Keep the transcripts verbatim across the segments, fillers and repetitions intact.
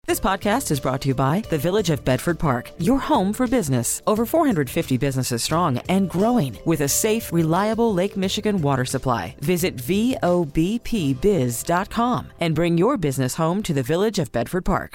This podcast is brought to you by the Village of Bedford Park, your home for business. Over four hundred fifty businesses strong and growing with a safe, reliable Lake Michigan water supply. Visit V O B P biz dot com and bring your business home to the Village of Bedford Park.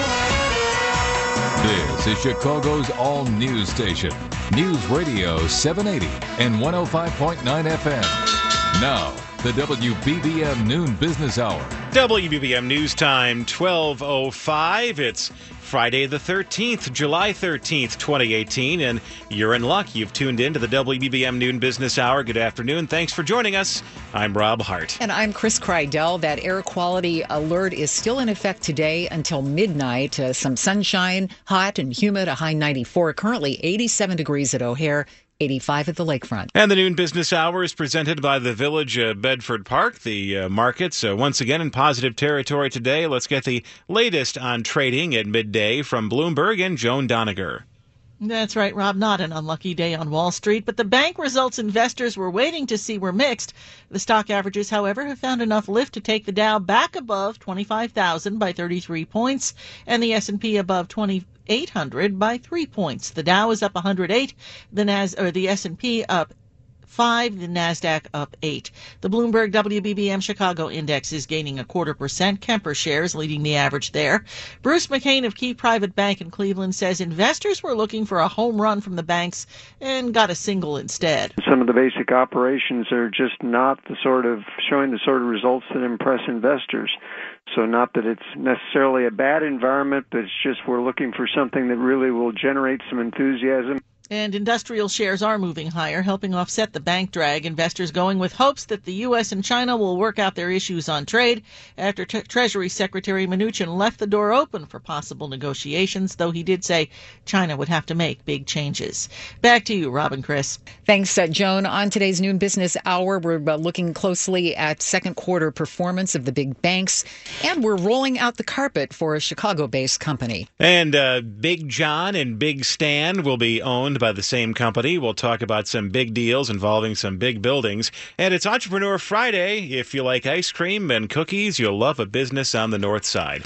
This is Chicago's all-news station, News Radio seven eighty and one oh five point nine F M. Now, the W B B M Noon Business Hour. W B B M News Time, twelve oh five. It's Friday the thirteenth, July thirteenth, twenty eighteen, and you're in luck. You've tuned in to the W B B M Noon Business Hour. Good afternoon. Thanks for joining us. I'm Rob Hart. And I'm Chris Kreidel. That air quality alert is still in effect today until midnight. Uh, some sunshine, hot and humid, a high ninety-four. Currently eighty-seven degrees at O'Hare. eighty-five at the lakefront. And the Noon Business Hour is presented by the Village of Bedford Park. The uh, markets, uh, once again, in positive territory today. Let's get the latest on trading at midday from Bloomberg and Joan Doniger. That's right, Rob. Not an unlucky day on Wall Street, but the bank results investors were waiting to see were mixed. The stock averages, however, have found enough lift to take the Dow back above twenty-five thousand by thirty-three points and the S and P above twenty-eight hundred by three points. The Dow is up one hundred eight, the Nas or the S and P up five, the Nasdaq up eight. The Bloomberg W B B M Chicago Index is gaining a quarter percent. Kemper shares leading the average there. Bruce McCain of Key Private Bank in Cleveland says investors were looking for a home run from the banks and got a single instead. Some of the basic operations are just not the sort of showing the sort of results that impress investors. So not that it's necessarily a bad environment, but it's just we're looking for something that really will generate some enthusiasm. And industrial shares are moving higher, helping offset the bank drag. Investors going with hopes that the U S and China will work out their issues on trade after T- Treasury Secretary Mnuchin left the door open for possible negotiations, though he did say China would have to make big changes. Back to you, Rob and Chris. Thanks, uh, Joan. On today's Noon Business Hour, we're uh, looking closely at second quarter performance of the big banks, and we're rolling out the carpet for a Chicago-based company. And uh, Big John and Big Stan will be owned by the same company. We'll talk about some big deals involving some big buildings. And it's Entrepreneur Friday. If you like ice cream and cookies, you'll love a business on the North Side.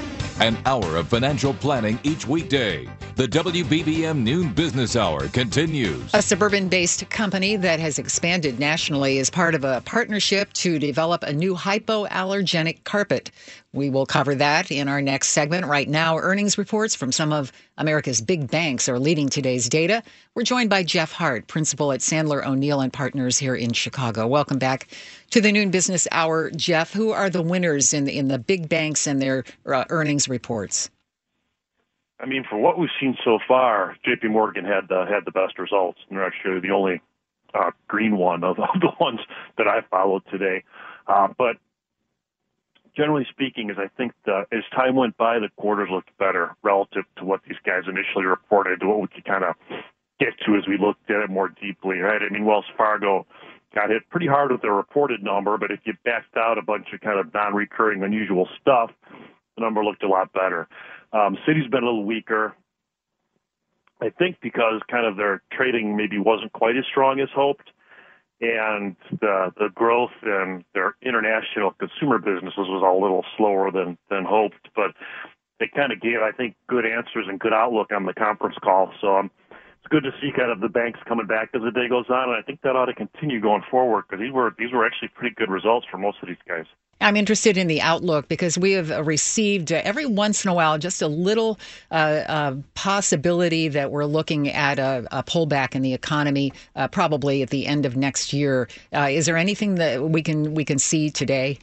An hour of financial planning each weekday. The W B B M Noon Business Hour continues. A suburban-based company that has expanded nationally is part of a partnership to develop a new hypoallergenic carpet. We will cover that in our next segment. Right now, earnings reports from some of America's big banks are leading today's data. We're joined by Jeff Hart, principal at Sandler O'Neill and Partners here in Chicago. Welcome back to the Noon Business Hour. Jeff, who are the winners in the, in the big banks and their uh, earnings reports? I mean, for what we've seen so far, J P Morgan had uh, had the best results, and they're actually the only uh, green one of, of the ones that I followed today. Uh, but generally speaking, as I think the, as time went by, the quarters looked better relative to what these guys initially reported, to what we could kind of get to as we looked at it more deeply, right? I mean, Wells Fargo got hit pretty hard with their reported number, but if you backed out a bunch of kind of non-recurring, unusual stuff, the number looked a lot better. Um, Citi's been a little weaker, I think, because kind of their trading maybe wasn't quite as strong as hoped, and the the growth in their international consumer businesses was a little slower than, than hoped. But they kind of gave, I think, good answers and good outlook on the conference call. So um, it's good to see kind of the banks coming back as the day goes on, and I think that ought to continue going forward because these were these were actually pretty good results for most of these guys. I'm interested in the outlook because we have received uh, every once in a while just a little uh, uh, possibility that we're looking at a, a pullback in the economy, uh, probably at the end of next year. Uh, is there anything that we can we can see today?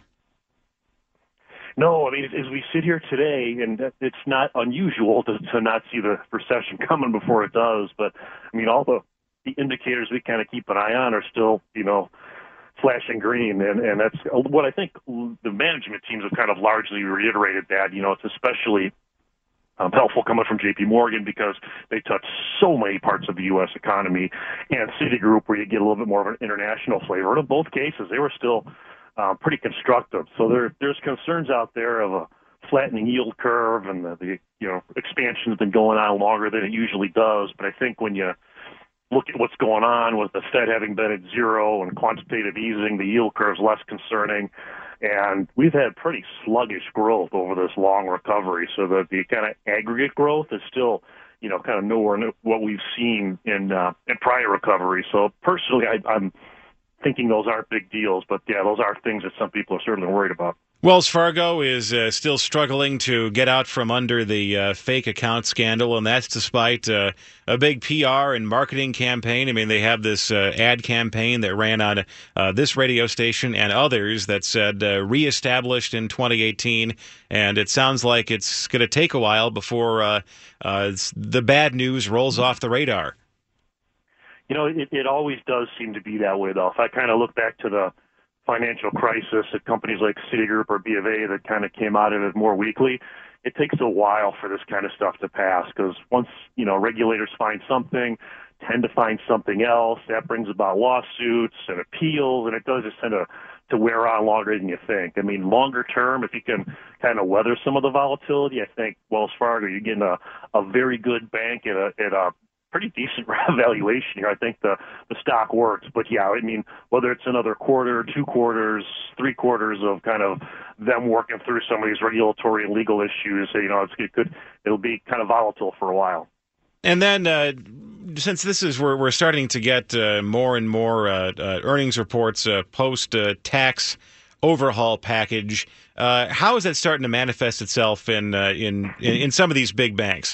No, I mean, as we sit here today, and it's not unusual to, to not see the recession coming before it does, but I mean, all the, the indicators we kind of keep an eye on are still, you know, flashing green, and, and that's what I think the management teams have kind of largely reiterated that. You know, it's especially um, helpful coming from J P Morgan because they touch so many parts of the U S economy, and Citigroup where you get a little bit more of an international flavor. And in both cases, they were still uh, pretty constructive. So there, there's concerns out there of a flattening yield curve, and the, the you know expansion's been going on longer than it usually does. But I think when you look at what's going on with the Fed having been at zero and quantitative easing, the yield curve's less concerning. And we've had pretty sluggish growth over this long recovery, so that the kind of aggregate growth is still, you know, kind of nowhere near what we've seen in uh, in prior recovery. So personally, I, I'm thinking those aren't big deals, but yeah, those are things that some people are certainly worried about. Wells Fargo is uh, still struggling to get out from under the uh, fake account scandal, and that's despite uh, a big P R and marketing campaign. I mean, they have this uh, ad campaign that ran on uh, this radio station and others that said uh, reestablished in twenty eighteen, and it sounds like it's going to take a while before uh, uh, the bad news rolls off the radar. You know, it, it always does seem to be that way, though. If I kind of look back to the financial crisis at companies like Citigroup or B of A that kind of came out of it more weakly, it takes a while for this kind of stuff to pass, because once, you know, regulators find something, tend to find something else, that brings about lawsuits and appeals, and it does just tend to, to wear on longer than you think. I mean, longer term, if you can kind of weather some of the volatility, I think Wells Fargo, you're getting a, a very good bank at a, at a pretty decent valuation here. I think the, the stock works. But, yeah, I mean, whether it's another quarter, two quarters, three quarters of kind of them working through some of these regulatory and legal issues, you know, it's, it could, it'll be kind of volatile for a while. And then, uh, since this is we're we're starting to get uh, more and more uh, uh, earnings reports uh, post uh, tax overhaul package, uh, how is that starting to manifest itself in uh, in, in in some of these big banks?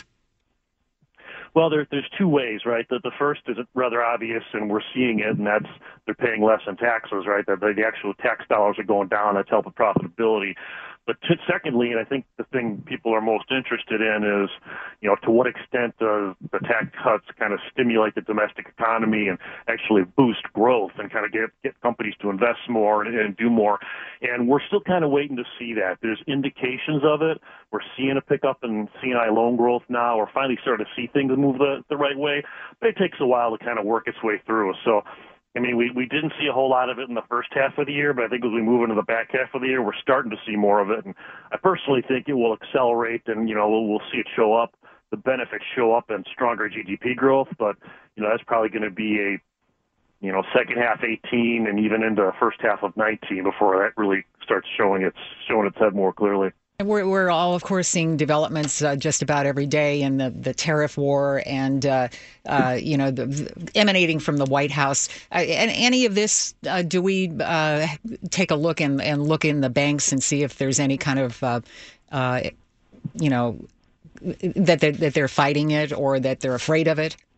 Well, there, there's two ways, right? The, the first is rather obvious, and we're seeing it, and that's they're paying less in taxes, right? That the, the actual tax dollars are going down. That's helping profitability. But t- secondly, and I think the thing people are most interested in is, you know, to what extent does the tax cuts kind of stimulate the domestic economy and actually boost growth and kind of get, get companies to invest more and, and do more. And we're still kind of waiting to see that. There's indications of it. We're seeing a pickup in C and I loan growth now. We're finally starting to see things move the, the right way, but it takes a while to kind of work its way through. So, I mean, we, we didn't see a whole lot of it in the first half of the year, but I think as we move into the back half of the year, we're starting to see more of it. And I personally think it will accelerate, and, you know, we'll, we'll see it show up, the benefits show up in stronger G D P growth. But, you know, that's probably going to be a, you know, second half eighteen and even into the first half of nineteen before that really starts showing its, showing its head more clearly. We're, we're all, of course, seeing developments uh, just about every day in the, the tariff war and, uh, uh, you know, the, the, emanating from the White House. Uh, and any of this, uh, do we uh, take a look and, and look in the banks and see if there's any kind of, uh, uh, you know, that they're, that they're fighting it or that they're afraid of it?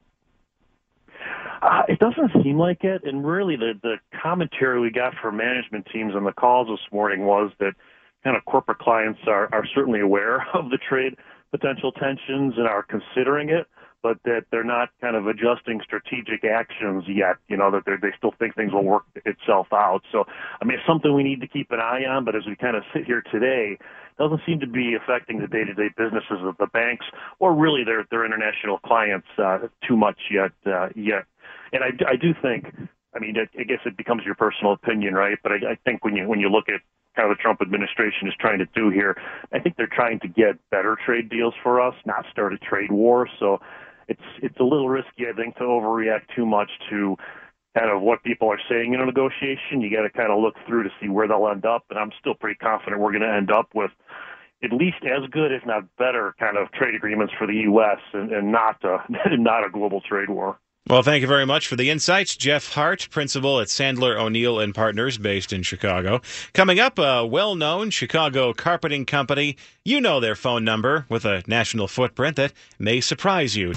Uh, it doesn't seem like it. And really the, the commentary we got from management teams on the calls this morning was that kind of corporate clients are, are certainly aware of the trade potential tensions and are considering it, but that they're not kind of adjusting strategic actions yet, you know, that they still think things will work itself out. So, I mean, it's something we need to keep an eye on, but as we kind of sit here today, it doesn't seem to be affecting the day-to-day businesses of the banks or really their, their international clients uh, too much yet. Uh, yet. And I, I do think, I mean, I, I guess it becomes your personal opinion, right? But I, I think when you when you look at how the Trump administration is trying to do here, I think they're trying to get better trade deals for us, not start a trade war. So it's it's a little risky, I think, to overreact too much to kind of what people are saying in a negotiation. You got to kind of look through to see where they'll end up. And I'm still pretty confident we're going to end up with at least as good, if not better, kind of trade agreements for the U S and, and not a, not a global trade war. Well, thank you very much for the insights. Jeff Hart, principal at Sandler O'Neill and Partners, based in Chicago. Coming up, a well-known Chicago carpeting company. You know their phone number with a national footprint that may surprise you.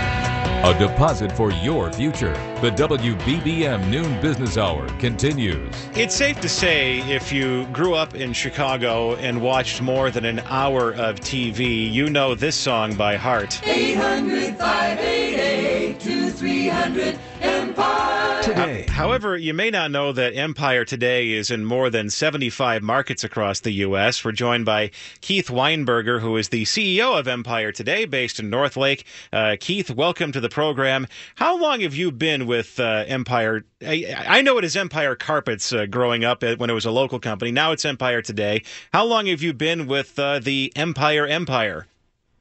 A deposit for your future. The W B B M Noon Business Hour continues. It's safe to say if you grew up in Chicago and watched more than an hour of T V, you know this song by heart. eight hundred, five eight eight, two three hundred Empire Today. However, you may not know that Empire Today is in more than seventy-five markets across the U S. We're joined by Keith Weinberger, who is the C E O of Empire Today, based in Northlake. Uh, Keith, welcome to the program. How long have you been with uh, Empire? I, I know it as Empire Carpets uh, growing up when it was a local company. Now it's Empire Today. How long have you been with uh, the Empire Empire?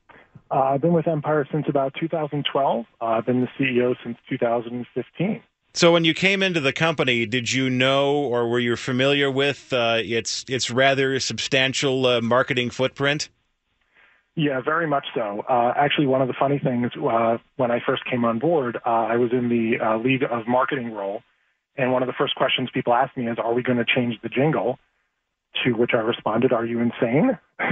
Uh, I've been with Empire since about two thousand twelve. Uh, I've been the C E O since two thousand fifteen. So when you came into the company, did you know or were you familiar with uh, its its rather substantial uh, marketing footprint? Yeah, very much so. Uh, actually, one of the funny things, uh, when I first came on board, uh, I was in the uh, lead of marketing role, and one of the first questions people asked me is, are we going to change the jingle? To which I responded, are you insane?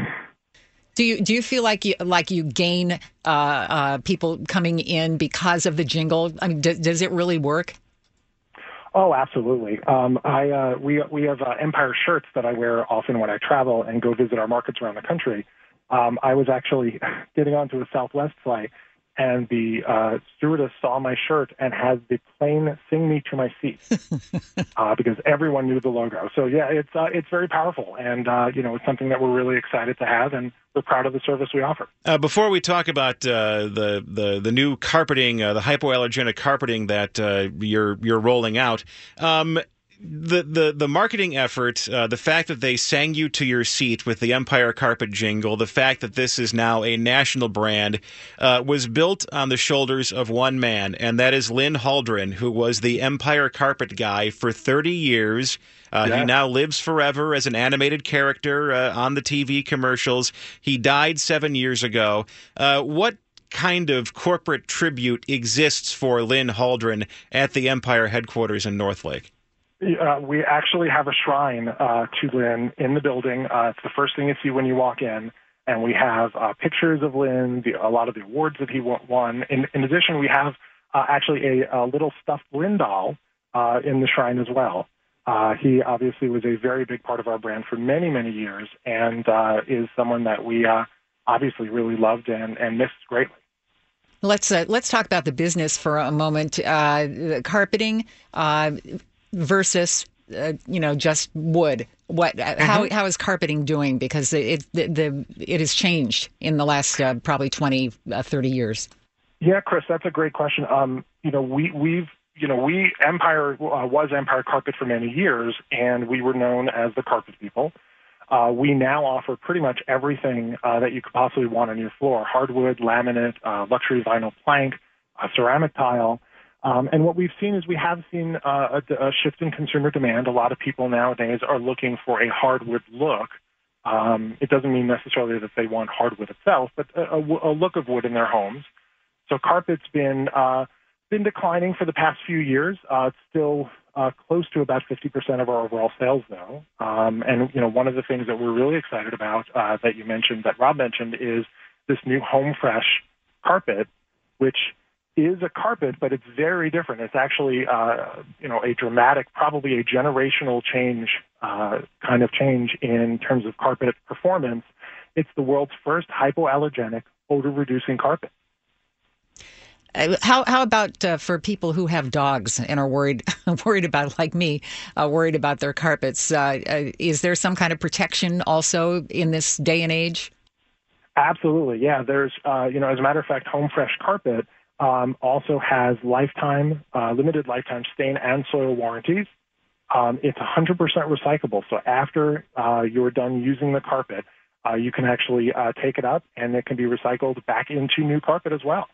Do you do you feel like you like you gain uh, uh, people coming in because of the jingle? I mean, does, does it really work? Oh, absolutely. Um, I uh, we we have uh, Empire shirts that I wear often when I travel and go visit our markets around the country. Um, I was actually getting onto a Southwest flight, and the uh, stewardess saw my shirt and had the plane sing me to my seat uh, because everyone knew the logo. So yeah, it's uh, it's very powerful, and uh, you know, it's something that we're really excited to have, and we're proud of the service we offer. Uh, before we talk about uh, the, the the new carpeting, uh, the hypoallergenic carpeting that uh, you're you're rolling out. Um, The, the the marketing effort, uh, the fact that they sang you to your seat with the Empire Carpet jingle, the fact that this is now a national brand, uh, was built on the shoulders of one man, and that is Lynn Haldren, who was the Empire Carpet guy for thirty years. Uh, yeah. He now lives forever as an animated character uh, on the T V commercials. He died seven years ago. Uh, what kind of corporate tribute exists for Lynn Haldren at the Empire headquarters in Northlake? Uh, we actually have a shrine uh, to Lynn in the building. Uh, it's the first thing you see when you walk in, and we have uh, pictures of Lynn, the, a lot of the awards that he won. In, in addition, we have uh, actually a, a little stuffed Lynn doll uh, in the shrine as well. Uh, he obviously was a very big part of our brand for many, many years, and uh, is someone that we uh, obviously really loved and, and missed greatly. Let's uh, let's talk about the business for a moment. Uh, the carpeting. Uh, versus, uh, you know, just wood. What? Mm-hmm. How how is carpeting doing? Because it the, the it has changed in the last uh, probably twenty, uh, thirty years. Yeah, Chris, that's a great question. Um, you know, we we've you know we Empire uh, was Empire Carpet for many years, and we were known as the carpet people. Uh, we now offer pretty much everything uh, that you could possibly want on your floor: hardwood, laminate, uh, luxury vinyl plank, uh, ceramic tile. Um, and what we've seen is we have seen uh, a, a shift in consumer demand. A lot of people nowadays are looking for a hardwood look. Um, it doesn't mean necessarily that they want hardwood itself, but a, a, a look of wood in their homes. So carpet's been uh, been declining for the past few years. Uh, it's still uh, close to about fifty percent of our overall sales, though. Um, and you know, one of the things that we're really excited about uh, that you mentioned, that Rob mentioned, is this new Home Fresh carpet, which is a carpet, but it's very different. It's actually, uh, you know, a dramatic, probably a generational change, uh, kind of change in terms of carpet performance. It's the world's first hypoallergenic, odor-reducing carpet. Uh, how how about uh, for people who have dogs and are worried worried about, like me, uh, worried about their carpets? Uh, uh, is there some kind of protection also in this day and age? Absolutely, yeah. There's, uh, you know, as a matter of fact, Home Fresh carpet Um, also has lifetime, uh, limited lifetime stain and soil warranties. Um, it's one hundred percent recyclable. So after uh, you're done using the carpet, uh, you can actually uh, take it up and it can be recycled back into new carpet as well.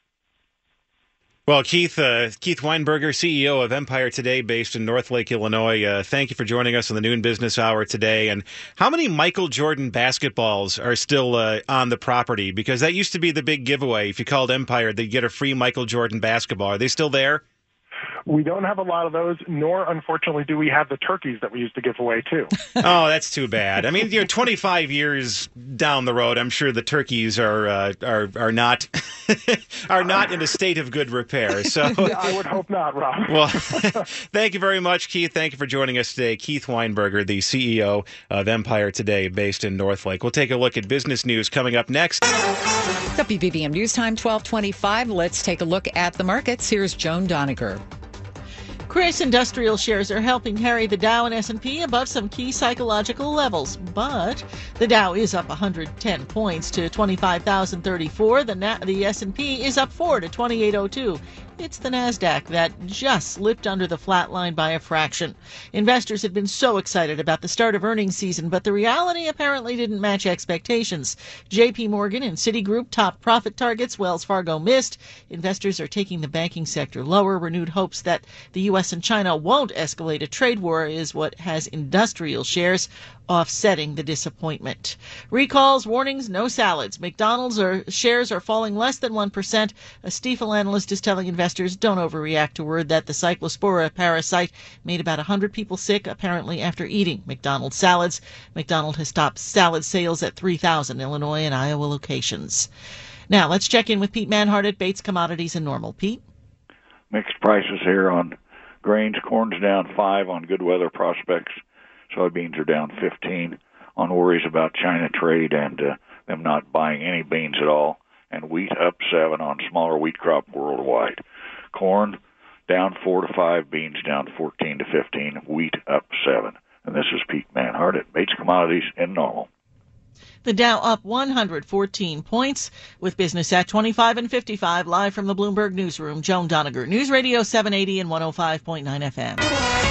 Well, Keith uh, Keith Weinberger, C E O of Empire Today, based in Northlake, Illinois, uh, thank you for joining us on the Noon Business Hour today. And how many Michael Jordan basketballs are still uh, on the property? Because that used to be the big giveaway. If you called Empire, they'd get a free Michael Jordan basketball. Are they still there? We don't have a lot of those, nor, unfortunately, do we have the turkeys that we used to give away, too. Oh, that's too bad. I mean, you know, twenty-five years down the road, I'm sure the turkeys are uh, are are not are not in a state of good repair. So yeah, I would hope not, Rob. Well, thank you very much, Keith. Thank you for joining us today. Keith Weinberger, the C E O of Empire Today, based in Northlake. We'll take a look at business news coming up next. W B B M News Time, twelve twenty-five. Let's take a look at the markets. Here's Joan Doniger. Chris, industrial shares are helping carry the Dow and S and P above some key psychological levels, but the Dow is up one hundred ten points to twenty-five thousand thirty-four. The Na- the S and P is up four to twenty-eight oh two. It's the NASDAQ that just slipped under the flat line by a fraction. Investors had been so excited about the start of earnings season, but the reality apparently didn't match expectations. J P Morgan and Citigroup topped profit targets. Wells Fargo missed. Investors are taking the banking sector lower. Renewed hopes that the U S U S and China won't escalate a trade war is what has industrial shares offsetting the disappointment. Recalls, warnings, no salads. McDonald's are, shares are falling less than one percent. A Stifel analyst is telling investors don't overreact to word that the Cyclospora parasite made about one hundred people sick, apparently after eating McDonald's salads. McDonald's has stopped salad sales at three thousand Illinois and Iowa locations. Now, let's check in with Pete Manhart at Bates Commodities and Normal. Pete? Mixed prices here on grains. Corn's down five on good weather prospects. Soybeans are down fifteen on worries about China trade and uh, them not buying any beans at all. And wheat up seven on smaller wheat crop worldwide. Corn down four to five, beans down fourteen to fifteen, wheat up seven. And this is Pete Manhart at Bates Commodities in Normal. The Dow up one hundred fourteen points with business at twenty-five and fifty-five. Live from the Bloomberg Newsroom, Joan Doniger, News Radio seven eighty and one oh five point nine F M.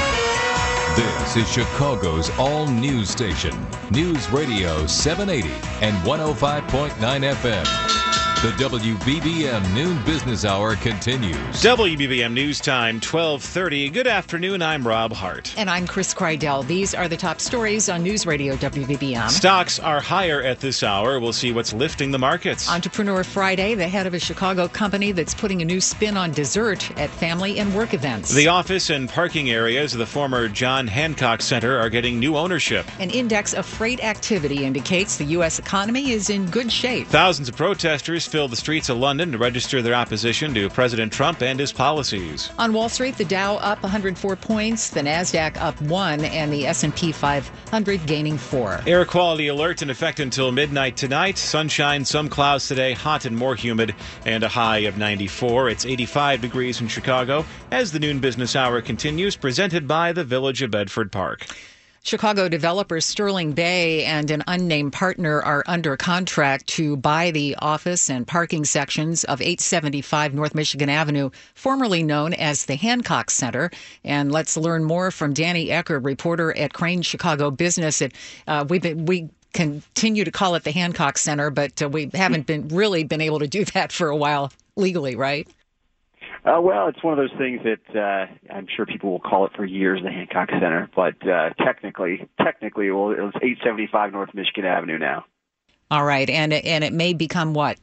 This is Chicago's all-news station, News Radio seven eighty and one oh five point nine F M. The W B B M Noon Business Hour continues. W B B M News Time, twelve thirty. Good afternoon, I'm Rob Hart. And I'm Chris Kreidel. These are the top stories on News Radio W B B M. Stocks are higher at this hour. We'll see what's lifting the markets. Entrepreneur Friday, the head of a Chicago company that's putting a new spin on dessert at family and work events. The office and parking areas of the former John Hancock Center are getting new ownership. An index of freight activity indicates the U S economy is in good shape. Thousands of protesters filled the streets of London to register their opposition to President Trump and his policies. On Wall Street, the Dow up one hundred four points, the Nasdaq up one, and the S and P five hundred gaining four. Air quality alert in effect until midnight tonight. Sunshine, some clouds today, hot and more humid, and a high of ninety-four. It's eighty-five degrees in Chicago as the Noon Business Hour continues, presented by the Village of Bedford Park. Chicago developers Sterling Bay and an unnamed partner are under contract to buy the office and parking sections of eight seventy-five North Michigan Avenue, formerly known as the Hancock Center. And let's learn more from Danny Ecker, reporter at Crane Chicago Business. It, uh, we've been, we continue to call it the Hancock Center, but uh, we haven't been really been able to do that for a while legally, right? Uh, well, it's one of those things that uh, I'm sure people will call it for years, the Hancock Center, but uh, technically, technically, well, it's eight seventy-five North Michigan Avenue now. All right, and and it may become what?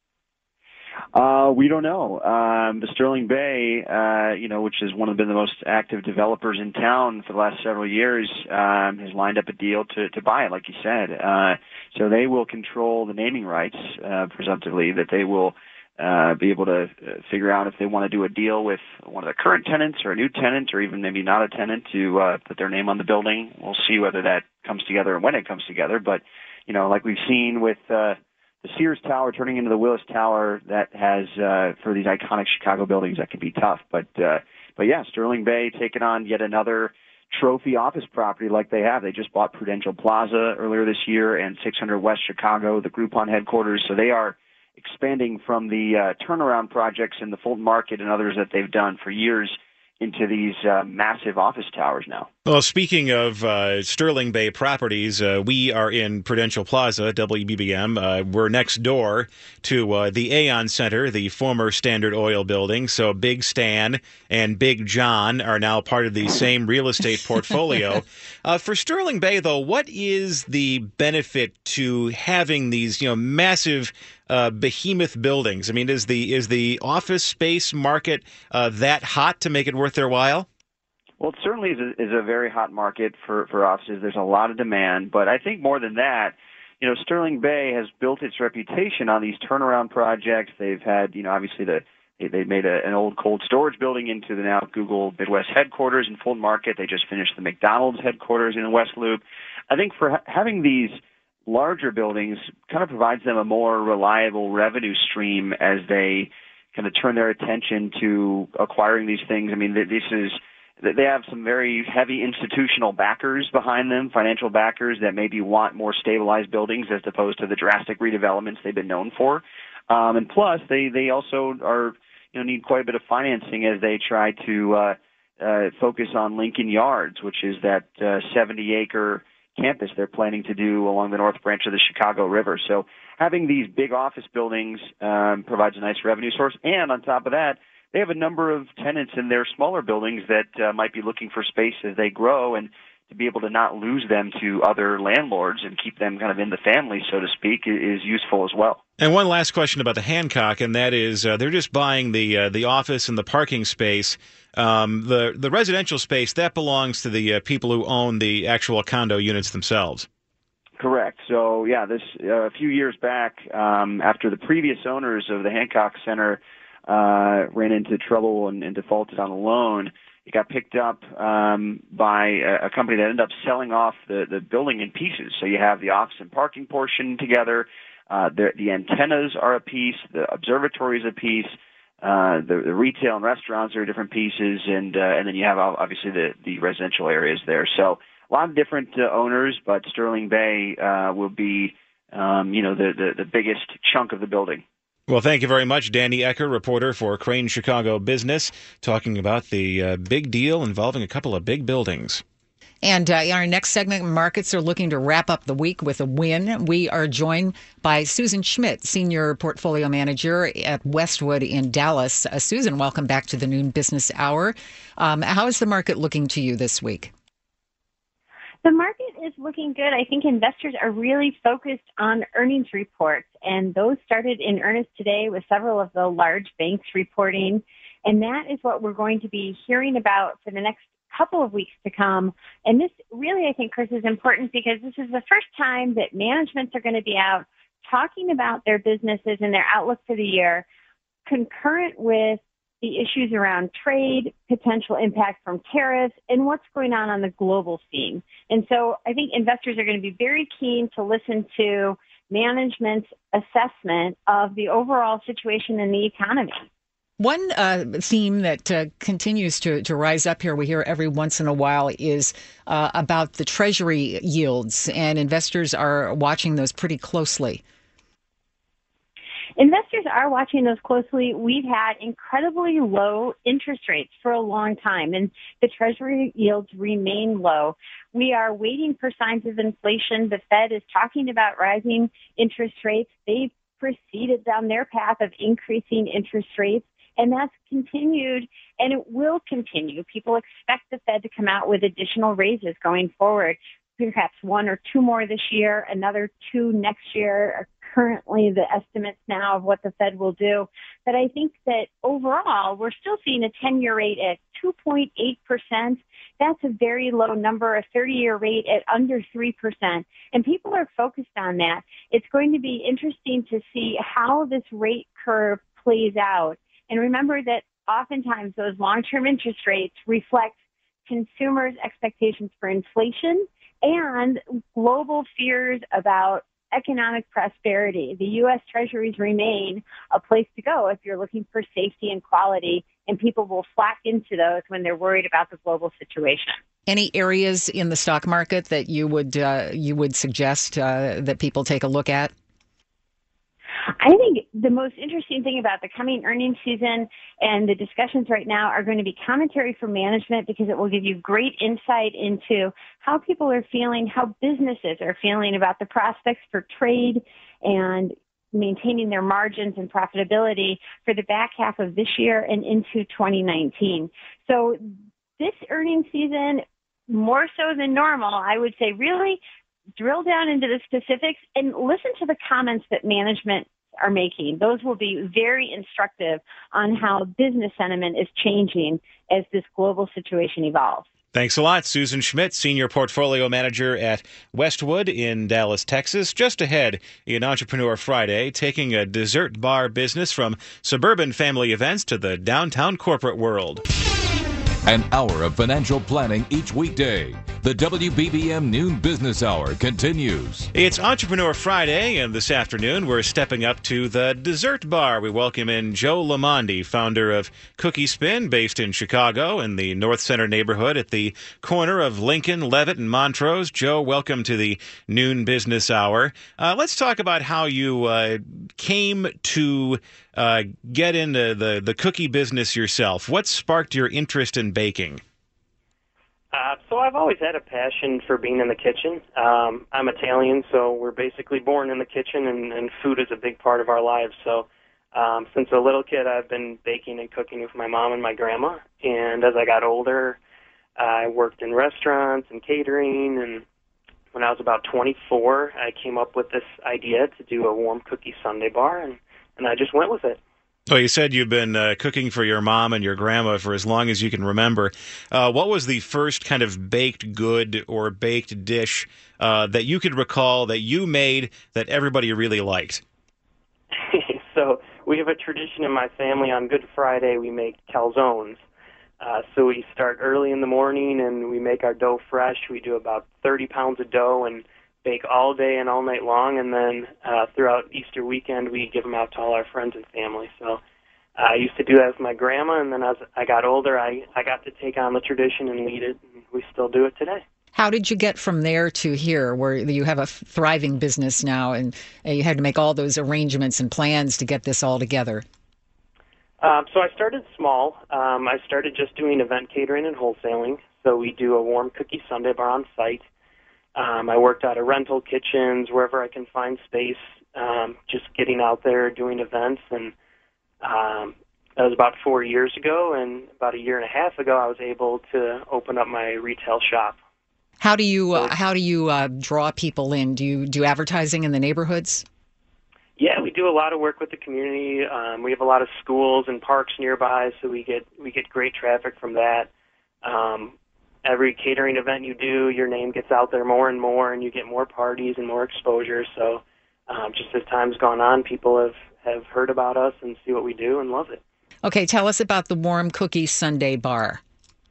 Uh, we don't know. Um, the Sterling Bay, uh, you know, which has one of been the most active developers in town for the last several years, um, has lined up a deal to, to buy it, like you said. Uh, so they will control the naming rights, uh, presumptively, that they will uh, be able to figure out if they want to do a deal with one of the current tenants or a new tenant or even maybe not a tenant to uh, put their name on the building. We'll see whether that comes together and when it comes together. But, you know, like we've seen with uh, the Sears Tower turning into the Willis Tower, that has, uh, for these iconic Chicago buildings, that can be tough. But, uh, but yeah, Sterling Bay taking on yet another trophy office property like they have. They just bought Prudential Plaza earlier this year and six hundred West Chicago, the Groupon headquarters. So they are expanding from the uh, turnaround projects in the Fulton Market and others that they've done for years into these uh, massive office towers now. Well, speaking of uh, Sterling Bay properties, uh, we are in Prudential Plaza, W B B M. Uh, we're next door to uh, the Aon Center, the former Standard Oil building. So Big Stan and Big John are now part of the same real estate portfolio. uh, for Sterling Bay, though, what is the benefit to having these, you know, massive Uh, behemoth buildings? I mean, is the is the office space market uh, that hot to make it worth their while? Well, it certainly is a, is a very hot market for, for offices. There's a lot of demand, but I think more than that, you know, Sterling Bay has built its reputation on these turnaround projects. They've had, you know, obviously the they, they made a, an old cold storage building into the now Google Midwest headquarters in Fulton Market. They just finished the McDonald's headquarters in the West Loop. I think for ha- having these larger buildings kind of provides them a more reliable revenue stream as they kind of turn their attention to acquiring these things. I mean, this is, they have some very heavy institutional backers behind them, financial backers that maybe want more stabilized buildings as opposed to the drastic redevelopments they've been known for. Um, and plus, they, they also are, you know, need quite a bit of financing as they try to uh, uh, focus on Lincoln Yards, which is that uh, seventy acre campus they're planning to do along the north branch of the Chicago River. So having these big office buildings um, provides a nice revenue source. And on top of that, they have a number of tenants in their smaller buildings that uh, might be looking for space as they grow, and to be able to not lose them to other landlords and keep them kind of in the family, so to speak, is useful as well. And one last question about the Hancock, and that is uh, they're just buying the uh, the office and the parking space. Um, the the residential space, that belongs to the uh, people who own the actual condo units themselves. Correct. So, yeah, this uh, a few years back, um, after the previous owners of the Hancock Center uh, ran into trouble and, and defaulted on a loan, it got picked up um, by a, a company that ended up selling off the, the building in pieces. So you have the office and parking portion together. Uh, the, the antennas are a piece. The observatory is a piece. Uh, the, the retail and restaurants are different pieces. And uh, and then you have, obviously, the, the residential areas there. So a lot of different uh, owners, but Sterling Bay uh, will be, um, you know, the, the, the biggest chunk of the building. Well, thank you very much, Danny Ecker, reporter for Crane Chicago Business, talking about the uh, big deal involving a couple of big buildings. And uh, in our next segment, markets are looking to wrap up the week with a win. We are joined by Susan Schmidt, Senior Portfolio Manager at Westwood in Dallas. Uh, Susan, welcome back to the Noon Business Hour. Um, how is the market looking to you this week? The market is looking good. I think investors are really focused on earnings reports, and those started in earnest today with several of the large banks reporting, and that is what we're going to be hearing about for the next couple of weeks to come. And this really, I think, Chris, is important because this is the first time that managements are going to be out talking about their businesses and their outlook for the year, concurrent with the issues around trade, potential impact from tariffs, and what's going on on the global scene. And so I think investors are going to be very keen to listen to management's assessment of the overall situation in the economy. One uh, theme that uh, continues to, to rise up here, we hear every once in a while, is uh, about the Treasury yields, and investors are watching those pretty closely. Investors are watching those closely. We've had incredibly low interest rates for a long time, and the Treasury yields remain low. We are waiting for signs of inflation. The Fed is talking about rising interest rates. They've proceeded down their path of increasing interest rates, and that's continued, and it will continue. People expect the Fed to come out with additional raises going forward, perhaps one or two more this year, another two next year. Currently, the estimates now of what the Fed will do. But I think that overall, we're still seeing a ten-year rate at two point eight percent. That's a very low number, a thirty-year rate at under three percent. And people are focused on that. It's going to be interesting to see how this rate curve plays out. And remember that oftentimes those long-term interest rates reflect consumers' expectations for inflation and global fears about economic prosperity. The U S Treasuries remain a place to go if you're looking for safety and quality, and people will flock into those when they're worried about the global situation. Any areas in the stock market that you would uh, you would suggest uh, that people take a look at? I think the most interesting thing about the coming earnings season and the discussions right now are going to be commentary from management, because it will give you great insight into how people are feeling, how businesses are feeling about the prospects for trade and maintaining their margins and profitability for the back half of this year and into twenty nineteen. So this earnings season, more so than normal, I would say really drill down into the specifics and listen to the comments that management are making. Those will be very instructive on how business sentiment is changing as this global situation evolves. Thanks a lot, Susan Schmidt, Senior Portfolio Manager at Westwood in Dallas, Texas. Just ahead in Entrepreneur Friday, taking a dessert bar business from suburban family events to the downtown corporate world. An hour of financial planning each weekday. The W B B M Noon Business Hour continues. It's Entrepreneur Friday, and this afternoon we're stepping up to the dessert bar. We welcome in Joe Lamonde, founder of Cookie Spin, based in Chicago in the North Center neighborhood at the corner of Lincoln, Levitt, and Montrose. Joe, welcome to the Noon Business Hour. Uh, let's talk about how you uh, came to uh, get into the, the cookie business yourself. What sparked your interest in baking? Uh, so I've always had a passion for being in the kitchen. Um, I'm Italian, so we're basically born in the kitchen, and, and food is a big part of our lives. So Um, since a little kid, I've been baking and cooking with my mom and my grandma. And as I got older, I worked in restaurants and catering. And when I was about twenty-four, I came up with this idea to do a warm cookie sundae bar, and, and I just went with it. Well, you said you've been uh, cooking for your mom and your grandma for as long as you can remember. Uh, what was the first kind of baked good or baked dish uh, that you could recall that you made that everybody really liked? So we have a tradition in my family. On Good Friday, we make calzones. Uh, so we start early in the morning, and we make our dough fresh. We do about thirty pounds of dough and bake all day and all night long, and then uh, throughout Easter weekend, we give them out to all our friends and family. So uh, I used to do that with my grandma, and then as I got older, I, I got to take on the tradition and lead it, and we still do it today. How did you get from there to here, where you have a thriving business now, and you had to make all those arrangements and plans to get this all together? Um, so I started small. Um, I started just doing event catering and wholesaling. So we do a warm cookie sundae bar on site. Um, I worked out of rental kitchens, wherever I can find space, um, just getting out there, doing events. And um, that was about four years ago, and about a year and a half ago, I was able to open up my retail shop. How do you uh, how do you uh, draw people in? Do you do advertising in the neighborhoods? Yeah, we do a lot of work with the community. Um, we have a lot of schools and parks nearby, so we get we get great traffic from that. Um, every catering event you do, your name gets out there more and more, and you get more parties and more exposure. So um, just as time's gone on, people have, have heard about us and see what we do and love it. Okay, tell us about the Warm Cookie Sundae Bar.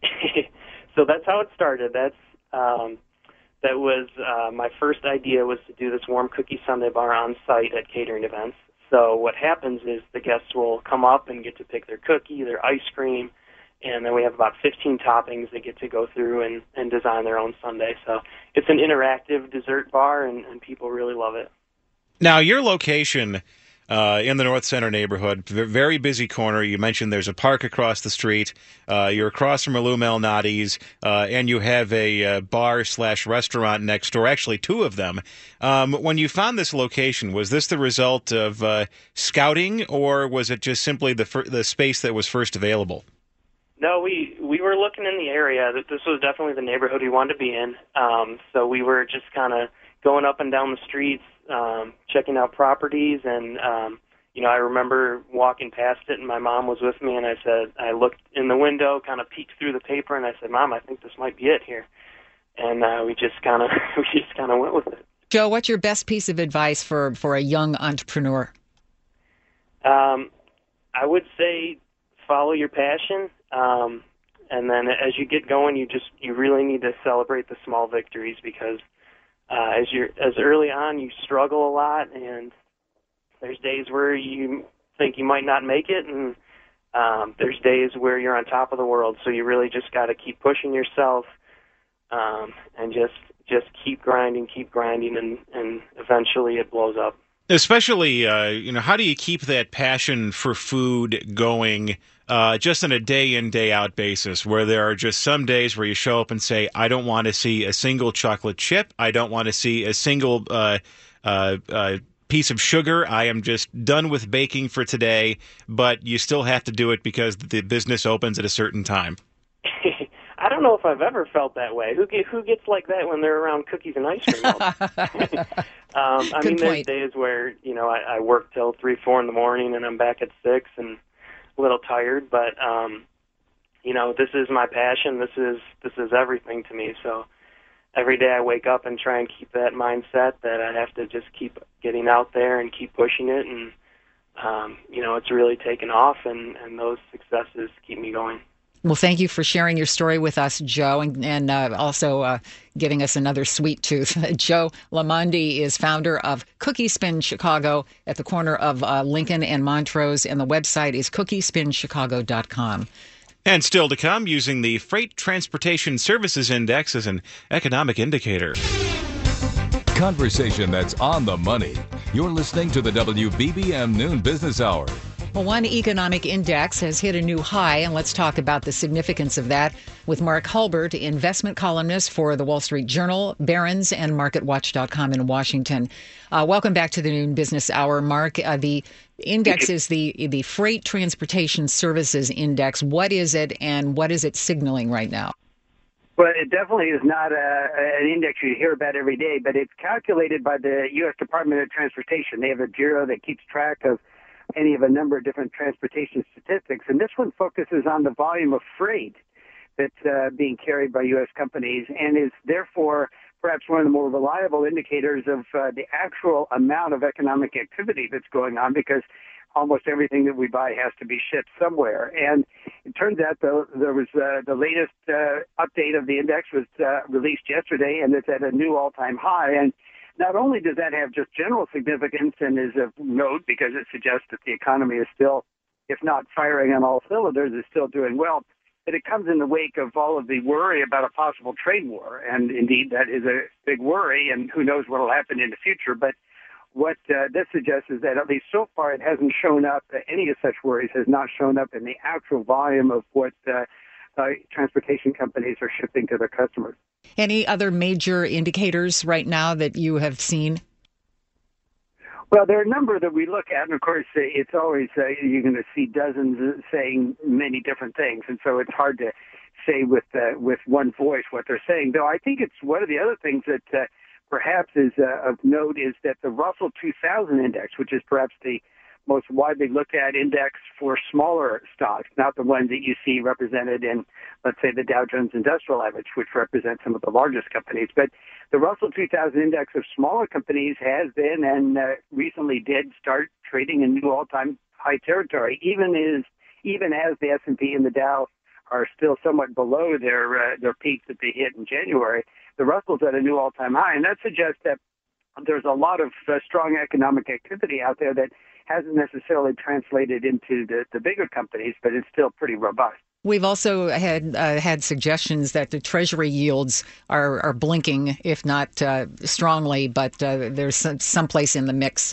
So that's how it started. That's um, that was uh, my first idea was to do this Warm Cookie Sundae Bar on site at catering events. So what happens is the guests will come up and get to pick their cookie, their ice cream, and then we have about fifteen toppings they get to go through and, and design their own sundae. So it's an interactive dessert bar, and, and people really love it. Now, your location uh, in the North Center neighborhood, very busy corner. You mentioned there's a park across the street. Uh, you're across from Lou Malnati's, uh, and you have a uh, bar slash restaurant next door, actually two of them. Um, when you found this location, was this the result of uh, scouting, or was it just simply the fir- the space that was first available? No, we, we were looking in the area. This was definitely the neighborhood we wanted to be in. Um, so we were just kind of going up and down the streets, um, checking out properties. And, um, you know, I remember walking past it, and my mom was with me, and I said, I looked in the window, kind of peeked through the paper, and I said, Mom, I think this might be it here. And uh, we just kind of we just kind of went with it. Joe, what's your best piece of advice for, for a young entrepreneur? Um, I would say follow your passion. Um, and then as you get going, you just you really need to celebrate the small victories, because uh, as you're as early on, you struggle a lot, and there's days where you think you might not make it, and um, there's days where you're on top of the world. So you really just got to keep pushing yourself, um, and just just keep grinding, keep grinding, and, and eventually it blows up. Especially, uh, you know, how do you keep that passion for food going uh, just on a day-in, day-out basis, where there are just some days where you show up and say, I don't want to see a single chocolate chip, I don't want to see a single uh, uh, uh, piece of sugar, I am just done with baking for today, but you still have to do it because the business opens at a certain time? I don't know if I've ever felt that way. Who get, who gets like that when they're around cookies and ice cream all day? um, I Good mean, there's point. days where, you know, I, I work till three, four in the morning, and I'm back at six and a little tired. But, um, you know, this is my passion. This is this is everything to me. So every day I wake up and try and keep that mindset that I have to just keep getting out there and keep pushing it. And, um, you know, it's really taken off, and, and those successes keep me going. Well, thank you for sharing your story with us, Joe, and, and uh, also uh, giving us another sweet tooth. Joe Lamonde is founder of Cookie Spin Chicago at the corner of uh, Lincoln and Montrose, and the website is cookie spin chicago dot com. And still to come, using the Freight Transportation Services Index as an economic indicator. Conversation that's on the money. You're listening to the W B B M Noon Business Hour. Well, one economic index has hit a new high, and let's talk about the significance of that with Mark Hulbert, investment columnist for the Wall Street Journal, Barron's, and market watch dot com in Washington. Uh, welcome back to the Noon Business Hour, Mark. Uh, the index is the the Freight Transportation Services Index. What is it, and what is it signaling right now? Well, it definitely is not a, an index you hear about every day, but it's calculated by the U S Department of Transportation. They have a bureau that keeps track of any of a number of different transportation statistics, and this one focuses on the volume of freight that's uh, being carried by U S companies and is therefore perhaps one of the more reliable indicators of uh, the actual amount of economic activity that's going on, because almost everything that we buy has to be shipped somewhere. And it turns out the, there was uh, the latest uh, update of the index was uh, released yesterday, and it's at a new all-time high. And not only does that have just general significance and is of note because it suggests that the economy is still, if not firing on all cylinders, is still doing well, but it comes in the wake of all of the worry about a possible trade war. And indeed, that is a big worry, and who knows what will happen in the future. But what uh, this suggests is that at least so far it hasn't shown up, uh, any of such worries has not shown up in the actual volume of what uh, uh, transportation companies are shipping to their customers. Any other major indicators right now that you have seen? Well, there are a number that we look at, and of course, it's always, uh, you're going to see dozens saying many different things, and so it's hard to say with uh, with one voice what they're saying. Though I think it's one of the other things that uh, perhaps is uh, of note is that the Russell two thousand index, which is perhaps the most widely looked at index for smaller stocks, not the one that you see represented in, let's say, the Dow Jones Industrial Average, which represents some of the largest companies. But the Russell two thousand index of smaller companies has been and uh, recently did start trading in new all-time high territory, even as even as the S and P and the Dow are still somewhat below their uh, their peak that they hit in January. The Russell's at a new all-time high, and that suggests that there's a lot of uh, strong economic activity out there that hasn't necessarily translated into the, the bigger companies, but it's still pretty robust. We've also had uh, had suggestions that the Treasury yields are, are blinking, if not uh, strongly, but uh, there's some someplace in the mix.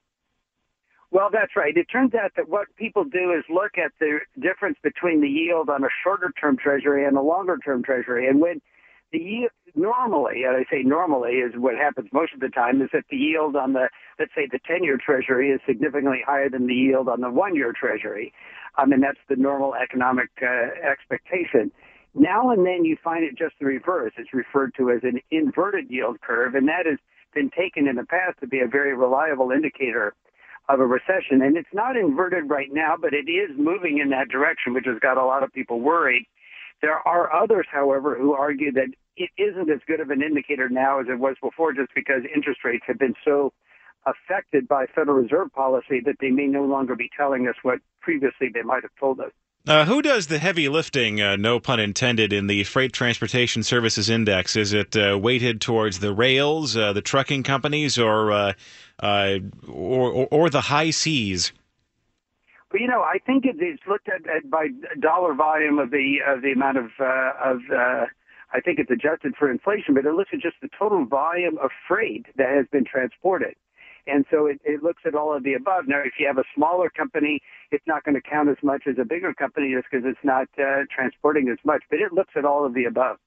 Well, that's right. It turns out that what people do is look at the difference between the yield on a shorter-term Treasury and a longer-term Treasury. And when the yield, normally, and I say normally is what happens most of the time, is that the yield on the, let's say, the ten-year Treasury is significantly higher than the yield on the one-year Treasury. I mean, that's the normal economic uh, expectation. Now and then you find it just the reverse. It's referred to as an inverted yield curve, and that has been taken in the past to be a very reliable indicator of a recession. And it's not inverted right now, but it is moving in that direction, which has got a lot of people worried. There are others, however, who argue that it isn't as good of an indicator now as it was before, just because interest rates have been so affected by Federal Reserve policy that they may no longer be telling us what previously they might have told us. Uh, who does the heavy lifting, uh, no pun intended, in the Freight Transportation Services Index? Is it uh, weighted towards the rails, uh, the trucking companies, or, uh, uh, or, or or the high seas? Well, you know, I think it is looked at, at by dollar volume of the of the amount of uh, of. Uh, I think it's adjusted for inflation, but it looks at just the total volume of freight that has been transported. And so it, it looks at all of the above. Now, if you have a smaller company, it's not going to count as much as a bigger company just because it's not uh, transporting as much. But it looks at all of the above.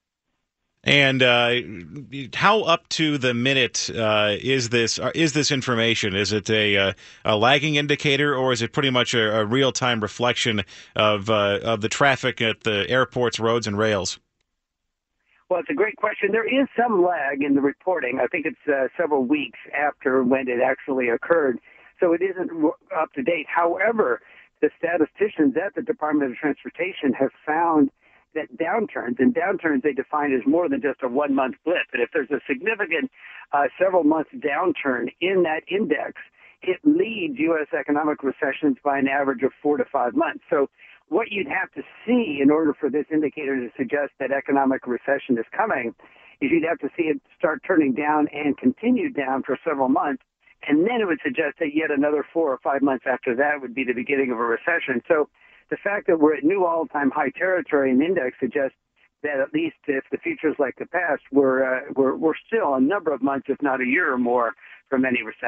And uh, how up to the minute uh, is this uh, is this information? Is it a, a, a lagging indicator, or is it pretty much a, a real-time reflection of uh, of the traffic at the airports, roads, and rails? Well, it's a great question. There is some lag in the reporting. I think it's uh, several weeks after when it actually occurred, so it isn't up to date. However, the statisticians at the Department of Transportation have found that downturns, and downturns they define as more than just a one-month blip, but if there's a significant uh, several-month downturn in that index, it leads U S economic recessions by an average of four to five months. So what you'd have to see in order for this indicator to suggest that economic recession is coming is you'd have to see it start turning down and continue down for several months, and then it would suggest that yet another four or five months after that would be the beginning of a recession. So the fact that we're at new all-time high territory in the index suggests that at least if the future's like the past, we're, uh, we're, we're still a number of months, if not a year or more, from any recession.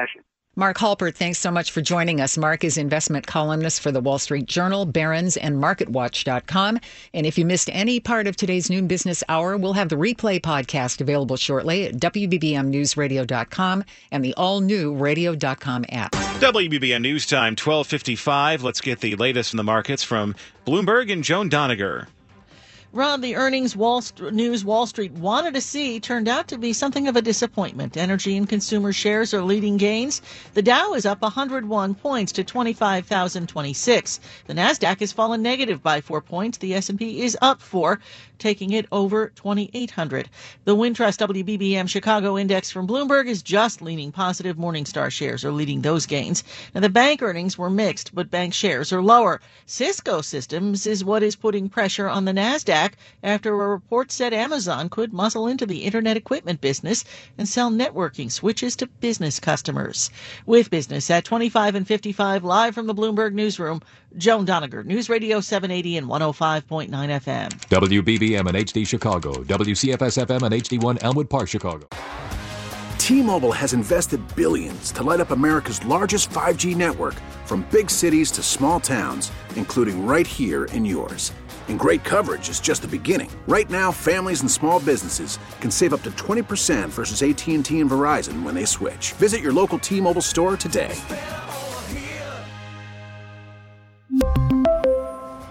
Mark Halpert, thanks so much for joining us. Mark is investment columnist for the Wall Street Journal, Barron's, and market watch dot com. And if you missed any part of today's Noon Business Hour, we'll have the replay podcast available shortly at W B B M news radio dot com and the all-new radio dot com app. W B B M News Time, twelve fifty-five. Let's get the latest in the markets from Bloomberg and Joan Doniger. Rob, the earnings Wall St- news Wall Street wanted to see turned out to be something of a disappointment. Energy and consumer shares are leading gains. The Dow is up one hundred one points to twenty-five thousand twenty-six. The Nasdaq has fallen negative by four points. The S and P is up four, taking it over twenty-eight hundred. The Wintrust W B B M Chicago Index from Bloomberg is just leaning positive. Morningstar shares are leading those gains. Now, the bank earnings were mixed, but bank shares are lower. Cisco Systems is what is putting pressure on the Nasdaq after a report said Amazon could muscle into the internet equipment business and sell networking switches to business customers. With business at twenty-five and fifty-five, live from the Bloomberg Newsroom, Joan Doniger, News Radio seven eighty and one oh five point nine F M. W B B M and H D Chicago, W C F S F M and H D one Elmwood Park, Chicago. T-Mobile has invested billions to light up America's largest five G network, from big cities to small towns, including right here in yours. And great coverage is just the beginning. Right now, families and small businesses can save up to twenty percent versus A T and T and Verizon when they switch. Visit your local T-Mobile store today.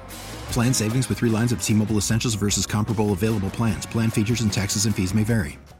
Plan savings with three lines of T-Mobile Essentials versus comparable available plans. Plan features and taxes and fees may vary.